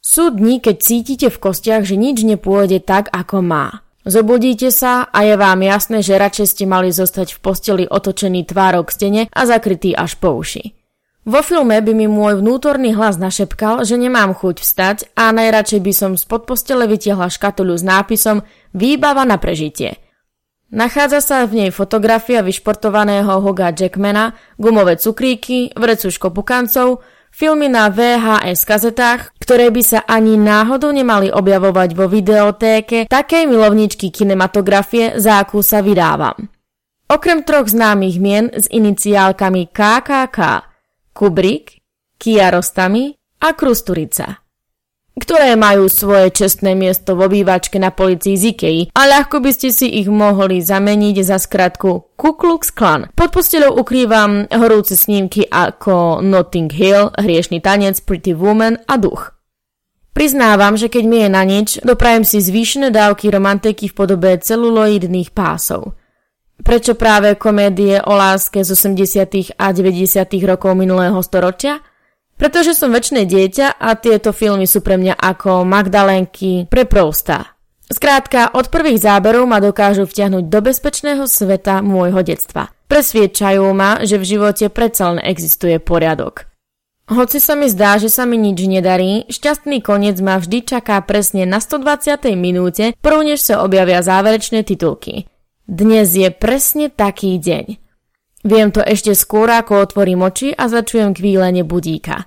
Sú dni, keď cítite v kostiach, že nič nepôjde tak, ako má. Zobudíte sa a je vám jasné, že radšej ste mali zostať v posteli otočený tvárou k stene a zakrytý až po uši. Vo filme by mi môj vnútorný hlas našepkal, že nemám chuť vstať a najradšej by som spod postele vytiahla škatuľu s nápisom Výbava na prežitie. Nachádza sa v nej fotografia vyšportovaného Hugha Jackmana, gumové cukríky, vrecu škopukancov, filmy na VHS kazetách, ktoré by sa ani náhodou nemali objavovať vo videotéke takej milovničky kinematografie, za akú sa vydávam. Okrem 3 známych mien s iniciálkami KKK, Kubrick, Kiarostami a Krusturica, ktoré majú svoje čestné miesto v obývačke na polícii z Ikei a ľahko by ste si ich mohli zameniť za skratku Ku Klux Klan. Pod posteľou ukrývam horúce snímky ako Notting Hill, Hriešny tanec, Pretty Woman a Duch. Priznávam, že keď mi je na nič, doprajem si zvýšené dávky romantiky v podobe celuloidných pásov. Prečo práve komédie o láske z 80. a 90. rokov minulého storočia? Pretože som večné dieťa a tieto filmy sú pre mňa ako Magdalénky pre Prousta. Skrátka, od prvých záberov ma dokážu vtiahnuť do bezpečného sveta môjho detstva. Presviedčajú ma, že v živote predsa len existuje poriadok. Hoci sa mi zdá, že sa mi nič nedarí, šťastný koniec ma vždy čaká presne na 120. minúte, prv než sa objavia záverečné titulky. Dnes je presne taký deň. Viem to ešte skôr, ako otvorím oči a začujem kvílenie budíka.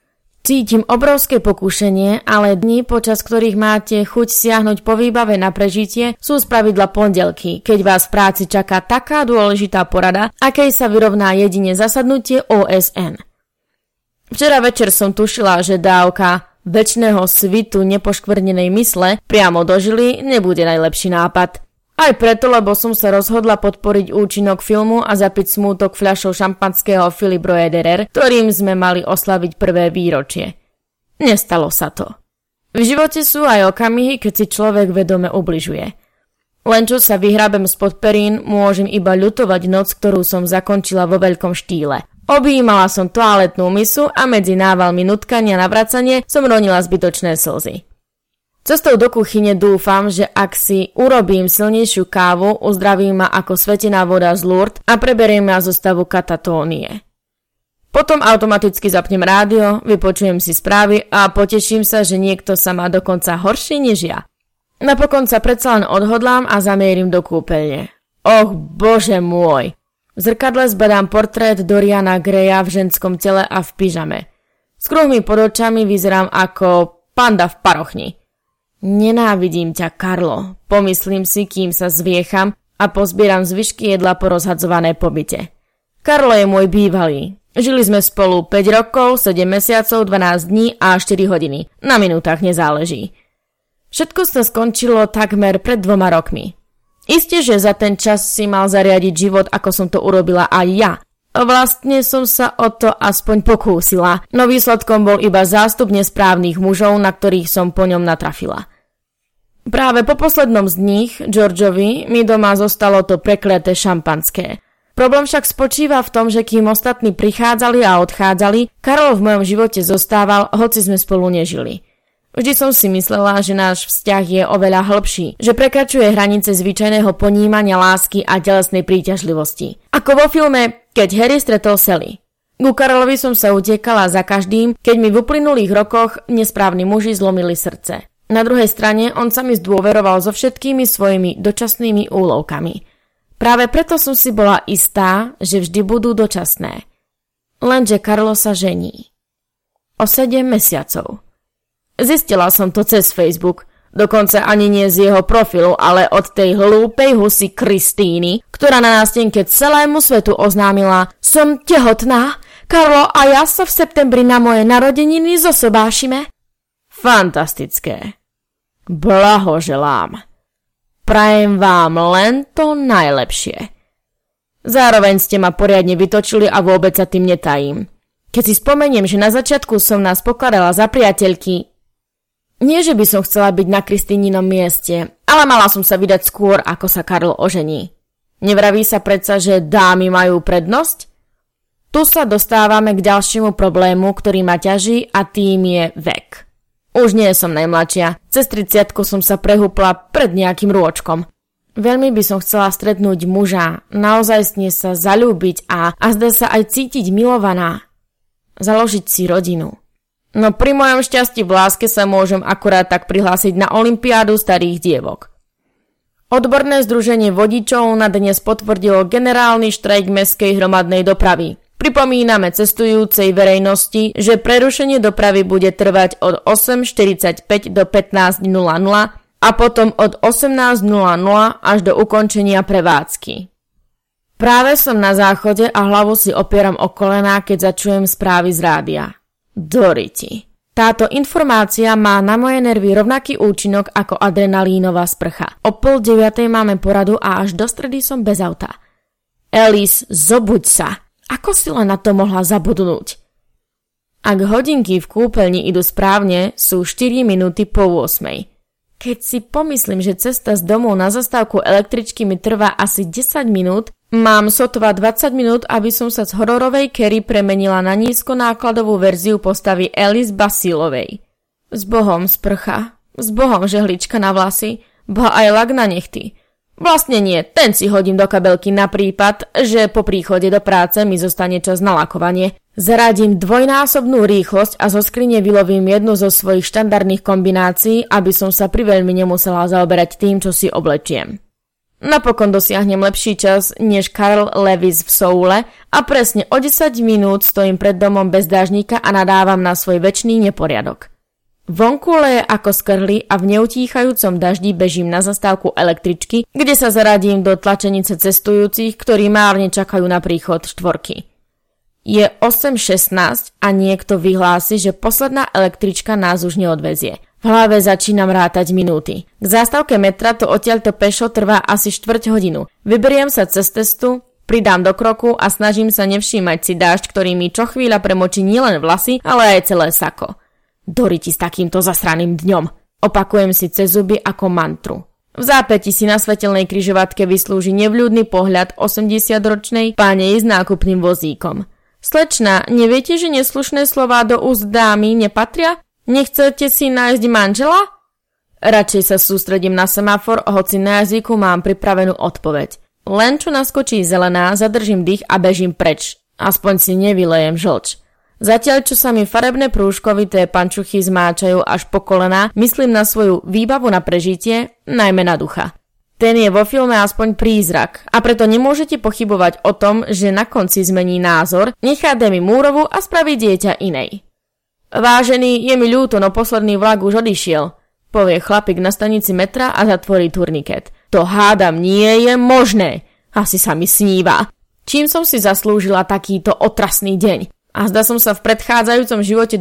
Cítim obrovské pokušenie, ale dni, počas ktorých máte chuť siahnuť po výbave na prežitie, sú spravidla pondelky, keď vás v práci čaká taká dôležitá porada, akej sa vyrovná jedine zasadnutie OSN. Včera večer som tušila, že dávka večného svitu nepoškvrnenej mysle priamo do žily nebude najlepší nápad. Aj preto, lebo som sa rozhodla podporiť účinok filmu a zapiť smútok fľašou šampanského Philip Roederer, ktorým sme mali oslaviť prvé výročie. Nestalo sa to. V živote sú aj okamihy, keď si človek vedome ubližuje. Len čo sa vyhrabem spod perín, môžem iba ľutovať noc, ktorú som zakončila vo veľkom štýle. Objímala som toaletnú misu a medzi návalmi nutkania na vracanie som ronila zbytočné slzy. Cestou do kuchyne dúfam, že ak si urobím silnejšiu kávu, uzdraví ma ako svetená voda z Lourdes a preberie ma zo stavu katatónie. Potom automaticky zapnem rádio, vypočujem si správy a poteším sa, že niekto sa má dokonca horšie než ja. Napokon sa predsa len odhodlám a zamierim do kúpeľne. Och, bože môj! V zrkadle zbadám portrét Doriana Greya v ženskom tele a v pyžame. S kruhmi pod očami vyzerám ako panda v parochni. Nenávidím ťa, Karlo, pomyslím si, kým sa zviecham a pozbieram zvyšky jedla po rozhadzované pobyte. Karlo je môj bývalý. Žili sme spolu 5 rokov, 7 mesiacov, 12 dní a 4 hodiny. Na minútach nezáleží. Všetko sa skončilo takmer pred 2 rokmi. Isté, že za ten čas si mal zariadiť život, ako som to urobila aj ja. Vlastne som sa o to aspoň pokúsila, no výsledkom bol iba zástup nesprávnych mužov, na ktorých som po ňom natrafila. Práve po poslednom z nich, Georgeovi, mi doma zostalo to prekliaté šampanské. Problém však spočíva v tom, že kým ostatní prichádzali a odchádzali, Karol v mojom živote zostával, hoci sme spolu nežili. Vždy som si myslela, že náš vzťah je oveľa hlbší, že prekračuje hranice zvyčajného ponímania lásky a telesnej príťažlivosti. Ako vo filme Keď Harry stretol Sally. Ku Karolovi som sa utiekala za každým, keď mi v uplynulých rokoch nesprávni muži zlomili srdce. Na druhej strane on sa mi zdôveroval so všetkými svojimi dočasnými úlovkami. Práve preto som si bola istá, že vždy budú dočasné. Lenže Karlo sa žení. O 7 mesiacov. Zistila som to cez Facebook, dokonca ani nie z jeho profilu, ale od tej hlúpej husy Kristíny, ktorá na nástenke celému svetu oznámila: som tehotná, Karlo a ja sa v septembri na moje narodeniny zosobášime. Fantastické. Blahoželám. Prajem vám len to najlepšie. Zároveň ste ma poriadne vytočili a vôbec sa tým netajím. Keď si spomeniem, že na začiatku som nás pokladala za priateľky, nie, že by som chcela byť na Kristíninom mieste, ale mala som sa vydať skôr, ako sa Karlo ožení. Nevraví sa predsa, že dámy majú prednosť? Tu sa dostávame k ďalšiemu problému, ktorý ma ťaží, a tým je vek. Už nie som najmladšia. Cez 30 som sa prehúpla pred nejakým rôčkom. Veľmi by som chcela stretnúť muža, naozajstne sa zaľúbiť a zdá sa aj cítiť milovaná. Založiť si rodinu. No pri mojom šťastí v láske sa môžem akurát tak prihlásiť na olympiádu starých dievok. Odborné združenie vodičov na dnes potvrdilo generálny štrajk mestskej hromadnej dopravy. Pripomíname cestujúcej verejnosti, že prerušenie dopravy bude trvať od 8:45 do 15:00 a potom od 18:00 až do ukončenia prevádzky. Práve som na záchode a hlavu si opieram o kolená, keď začujem správy z rádia. Doriti. Táto informácia má na moje nervy rovnaký účinok ako adrenalínová sprcha. O 8:30 máme poradu a až do stredy som bez auta. Alice, zobuď sa. Ako si len na to mohla zabudnúť? Ak hodinky v kúpeľni idú správne, sú 4 minúty po 8. Keď si pomyslím, že cesta z domu na zastávku električky mi trvá asi 10 minút, mám sotva 20 minút, aby som sa z hororovej Carrie premenila na nízkonákladovú verziu postavy Alice Basilovej. S Bohom sprcha, s Bohom žehlička na vlasy, ba aj lak na nechty. Vlastne nie, ten si hodím do kabelky na prípad, že po príchode do práce mi zostane čas na lakovanie. Zaradím dvojnásobnú rýchlosť a zo skrine vylovím jednu zo svojich štandardných kombinácií, aby som sa priveľmi nemusela zaoberať tým, čo si oblečiem. Napokon dosiahnem lepší čas než Carl Lewis v Soule a presne o 10 minút stojím pred domom bez dážnika a nadávam na svoj večný neporiadok. Vonku leje ako skrhli a v neutíchajúcom daždi bežím na zastávku električky, kde sa zaradím do tlačenice cestujúcich, ktorí márne čakajú na príchod štvorky. Je 8:16 a niekto vyhlási, že posledná električka nás už neodvezie. V hlave začínam rátať minúty. K zástavke metra to odtiaľto pešo trvá asi 4 hodinu. Vyberiem sa cez cestu, pridám do kroku a snažím sa nevšímať si dážď, ktorý mi čo chvíľa premočí nielen vlasy, ale aj celé sako. Doriti s takýmto zasraným dňom. Opakujem si cez zuby ako mantru. V zápäti si na svetelnej križovatke vyslúži nevľúdny pohľad 80-ročnej páne s nákupným vozíkom. Slečna, neviete, že neslušné slová do úst dámy nepatria? Nechcete si nájsť manžela? Radšej sa sústredím na semafor, hoci na jazyku mám pripravenú odpoveď. Len čo naskočí zelená, zadržím dých a bežím preč. Aspoň si nevylejem žlč. Zatiaľ, čo sa mi farebné prúžkovité pančuchy zmáčajú až po kolená, myslím na svoju výbavu na prežitie, najmä na ducha. Ten je vo filme aspoň prízrak a preto nemôžete pochybovať o tom, že na konci zmení názor, nechá Demi Mooreovú a spraví dieťa inej. Vážený, je mi ľúto, no posledný vlak už odišiel, povie chlapík na stanici metra a zatvorí turniket. To hádam nie je možné. Asi sa mi sníva. Čím som si zaslúžila takýto otrasný deň? A zdá som sa v predchádzajúcom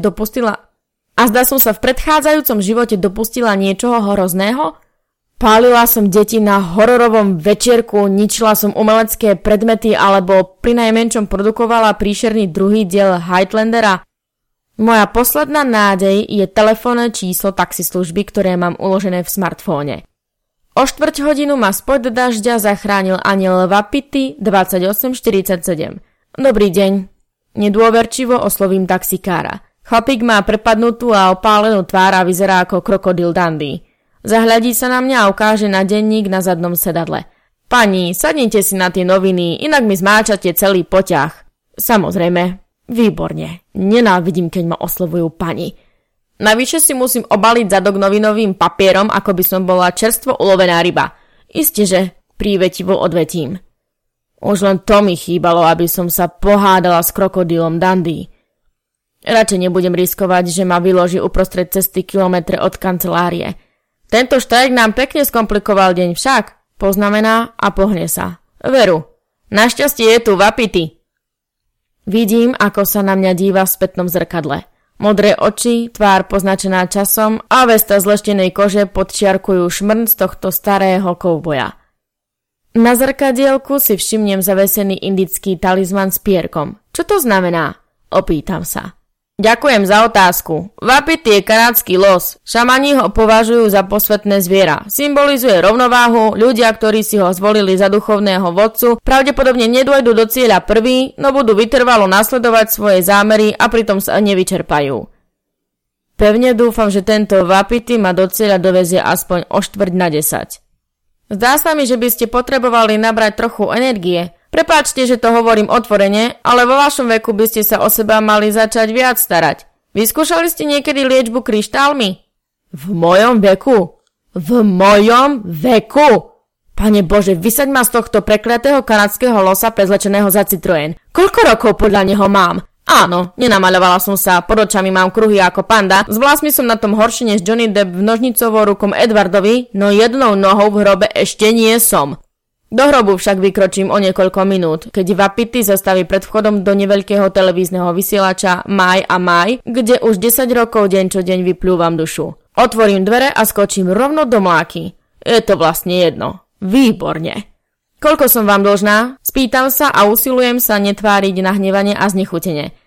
živote dopustila niečoho hrozného? Pálila som deti na hororovom večierku, ničila som umelecké predmety alebo prinajmenšom produkovala príšerný druhý diel Highlandera. Moja posledná nádej je telefónne číslo taxislužby, ktoré mám uložené v smartfóne. O 4 hodinu ma spod dažďa zachránil aniel Wapiti 2847. Dobrý deň. Nedôverčivo oslovím taxikára. Chlapík má prepadnutú a opálenú tvár a vyzerá ako krokodil Dundee. Zahľadí sa na mňa a ukáže na denník na zadnom sedadle. Pani, sadnite si na tie noviny, inak mi zmáčate celý poťah. Samozrejme, výborne. Nenávidím, keď ma oslovujú pani. Navyše si musím obaliť zadok novinovým papierom, ako by som bola čerstvo ulovená ryba. Isteže, prívetivo odvetím. Už len to mi chýbalo, aby som sa pohádala s krokodílom Dundee. Radšej nebudem riskovať, že ma vyloží uprostred cesty kilometre od kancelárie. Tento štrajk nám pekne skomplikoval deň však, poznamená a pohne sa. Veru, našťastie je tu Wapiti. Vidím, ako sa na mňa díva v spätnom zrkadle. Modré oči, tvár poznačená časom a vesta z leštenej kože podčiarkujú šmrnc tohto starého kovboja. Na zrkadielku si všimnem zavesený indický talizman s pierkom. Čo to znamená? Opýtam sa. Ďakujem za otázku. Wapiti je kanadský los. Šamani ho považujú za posvätné zviera. Symbolizuje rovnováhu, ľudia, ktorí si ho zvolili za duchovného vodcu, pravdepodobne nedôjdu do cieľa prvý, no budú vytrvalo nasledovať svoje zámery a pritom sa nevyčerpajú. Pevne dúfam, že tento Wapiti ma do cieľa dovezie aspoň o 9:45. Zdá sa mi, že by ste potrebovali nabrať trochu energie. Prepáčte, že to hovorím otvorene, ale vo vašom veku by ste sa o seba mali začať viac starať. Vyskúšali ste niekedy liečbu kryštálmi? V mojom veku? V mojom veku? Pane Bože, vysaď ma z tohto prekliatého kanadského losa prezlečeného za Citroën. Koľko rokov podľa neho mám? Áno, nenamaľovala som sa, pod očami mám kruhy ako panda, s vlasmi som na tom horšie než Johnny Depp v nožnicovou rukom Edwardovi, no jednou nohou v hrobe ešte nie som. Do hrobu však vykročím o niekoľko minút, keď Wapiti zastaví pred vchodom do neveľkého televízneho vysielača My a My, kde už 10 rokov deň čo deň vyplúvam dušu. Otvorím dvere a skočím rovno do mláky. Je to vlastne jedno. Výborne. Koľko som vám dlžná? Spýtam sa a usilujem sa netváriť nahnevanie a znechutenie.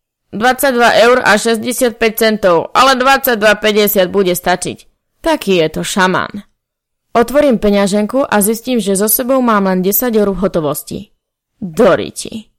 22,65 €, ale 22,50 bude stačiť. Taký je to šamán. Otvorím peňaženku a zistím, že so sebou mám len 10 € v hotovosti. Doriti.